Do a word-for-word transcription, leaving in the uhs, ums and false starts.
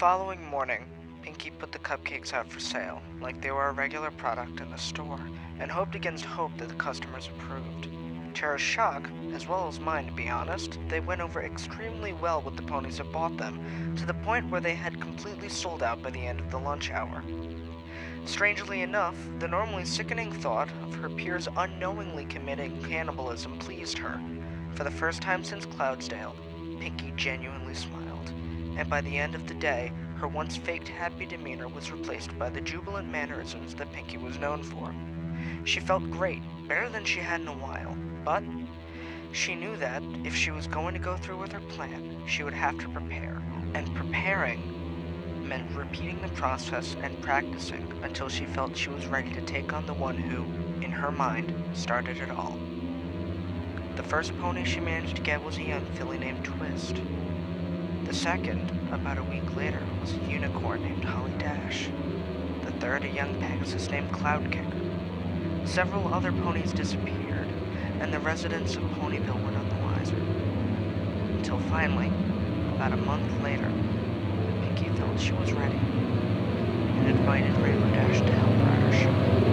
following morning, Pinky put the cupcakes out for sale, like they were a regular product in the store, and hoped against hope that the customers approved. To her shock, as well as mine to be honest, they went over extremely well with the ponies that bought them, to the point where they had completely sold out by the end of the lunch hour. Strangely enough, the normally sickening thought of her peers unknowingly committing cannibalism pleased her. For the first time since Cloudsdale, Pinky genuinely smiled, and by the end of the day, her once faked happy demeanor was replaced by the jubilant mannerisms that Pinky was known for. She felt great, better than she had in a while, but she knew that if she was going to go through with her plan, she would have to prepare, and preparing meant repeating the process and practicing until she felt she was ready to take on the one who, in her mind, started it all. The first pony she managed to get was a young filly named Twist. The second, about a week later, was a unicorn named Holly Dash. The third, a young Pegasus named Cloudkicker. Several other ponies disappeared, and the residents of Ponyville were none the wiser. Until finally, about a month later, Pinky felt she was ready and invited Rainbow Dash to help ride her show.